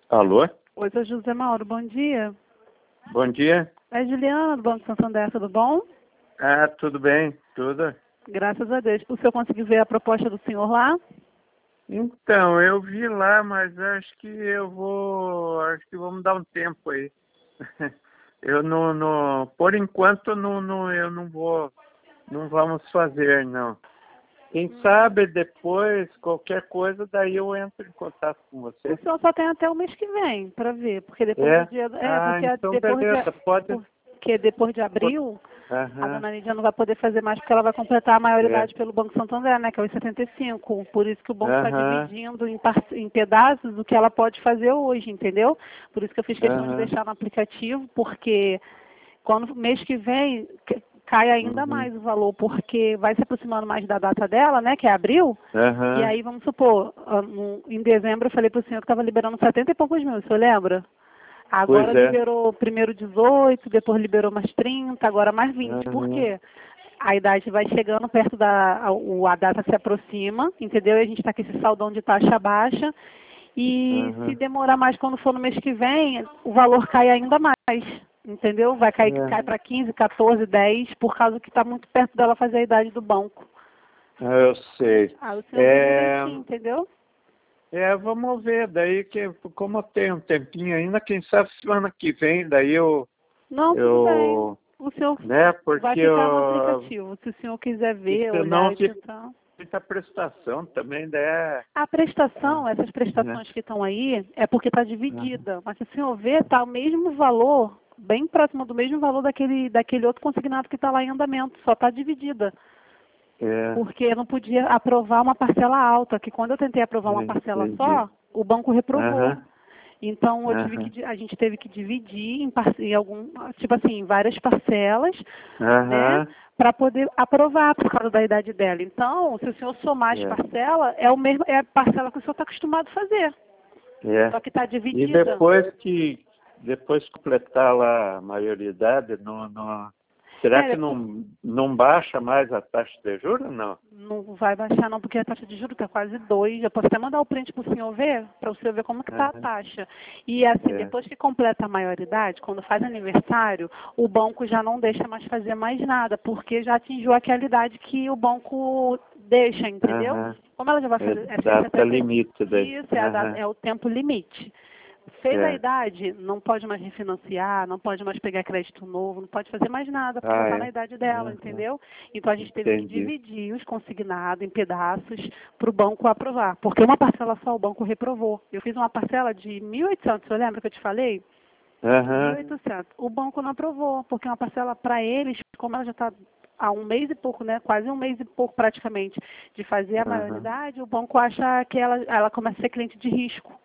Alô? Oi, sou José Mauro, bom dia. Bom dia. É Juliana, do Banco Santander, tudo bom? Ah, tudo bem, tudo. Graças a Deus. O senhor conseguiu ver a proposta do senhor lá? Então, eu vi lá, mas acho que vamos dar um tempo aí. Eu por enquanto eu não vamos fazer, não. Quem sabe depois, qualquer coisa, daí eu entro em contato com você. O senhor só tem até o mês que vem para ver, porque depois É? do dia... Ah, então beleza, porque depois de abril, a Aham, dona Lídia não vai poder fazer mais, porque ela vai completar a maioridade é. pelo Banco Santander, né, que é os 75. Por isso que o banco está Aham, dividindo em pedaços o que ela pode fazer hoje, entendeu? Por isso que eu fiz questão de aham, deixar no aplicativo, porque quando mês que vem cai ainda uhum, mais o valor, porque vai se aproximando mais da data dela, né, que é abril, e aham, aí vamos supor, em dezembro eu falei para o senhor que estava liberando 70 e poucos mil, o senhor lembra? pois Agora é. liberou primeiro 18, depois liberou mais 30, agora mais 20. Por Aham, quê? A idade vai chegando perto a data se aproxima, entendeu? E a gente está com esse saldão de taxa baixa. E se aham, demorar mais quando for no mês que vem, o valor cai ainda mais, entendeu? Cai é. para 15, 14, 10, por causa que está muito perto dela fazer a idade do banco. Eu sei. Aí o senhor vê É, direitinho, entendeu? vamos ver, daí que como eu tenho um tempinho ainda, quem sabe semana que vem, daí Não, tudo bem. eu, O senhor né, vai porque ficar no aplicativo. Se o senhor quiser e ver, senão olhar e fica tentar. muita prestação também, né? A prestação, essas Né? prestações que estão aí, é porque está Aham. dividida. Mas se o senhor ver, está o mesmo valor, bem próximo do mesmo valor daquele outro consignado que está lá em andamento, só está dividida. É, Porque eu não podia aprovar uma parcela alta, que quando eu tentei aprovar uma parcela entendi. só, o banco reprovou. Aham, Então aham, a gente teve que dividir em tipo assim, em várias parcelas, né, aham, para poder aprovar por causa da idade dela. Então, se o senhor somar as é, parcelas, é a parcela que o senhor está acostumado a fazer. é. Só que está E dividida. depois que completar lá a maioridade, será É, que não baixa mais a taxa de juros, não? não vai baixar não, porque a taxa de juros está quase 2. Eu posso até mandar o print para o senhor ver, para o senhor ver como que está a Aham, taxa. E assim, é, depois que completa a maioridade, quando faz aniversário, o banco já não deixa mais fazer mais nada, porque já atingiu aquela idade que o banco deixa, entendeu? aham. Como ela já vai É fazer data 60, limite daí. isso Aham, é o tempo limite. Fez a é. idade, não pode mais refinanciar, não pode mais pegar crédito novo, não pode fazer mais nada, porque já Ah, está na é. idade dela, Aham, entendeu? Então a gente teve que entendi. dividir os consignados em pedaços para o banco aprovar. Porque uma parcela só o banco reprovou. Eu fiz uma parcela de 1.800, eu lembro que eu te falei? mil e Aham, oitocentos. O banco não aprovou, porque é uma parcela para eles, como ela já está há um mês e pouco, né? Quase um mês e pouco praticamente, de fazer a aham, maioridade, o banco acha que ela começa a ser cliente de risco.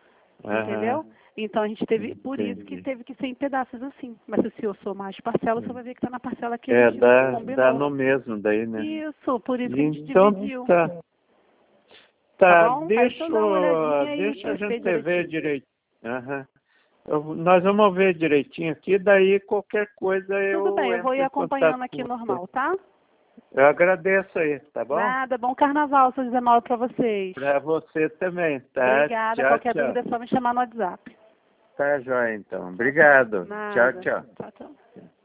aham, Entendeu? Então a gente teve, por isso que entendi. teve que ser em pedaços assim. Mas se o senhor somar as parcelas, você vai ver que está na parcela que a É, gente dá combinou. no mesmo daí, né? Isso, por isso que a gente Então dividiu. tá. Tá Tá, bom? Aí o senhor dá uma olhadinha deixa a e vê gente ver direitinho. direito. Aham. Nós vamos ver direitinho aqui, daí qualquer coisa Tudo eu bem, eu vou entro ir em contato acompanhando aqui com você. normal, tá? Eu agradeço aí, tá bom? Nada, bom carnaval, seu José Mauro, para vocês. Para você também, tá? Obrigada, Tchau, qualquer tchau. dúvida é só me chamar no WhatsApp. Tá, joia, então. Tá, tá. Obrigado. Tchau, Nada. tchau. Tchau, tchau.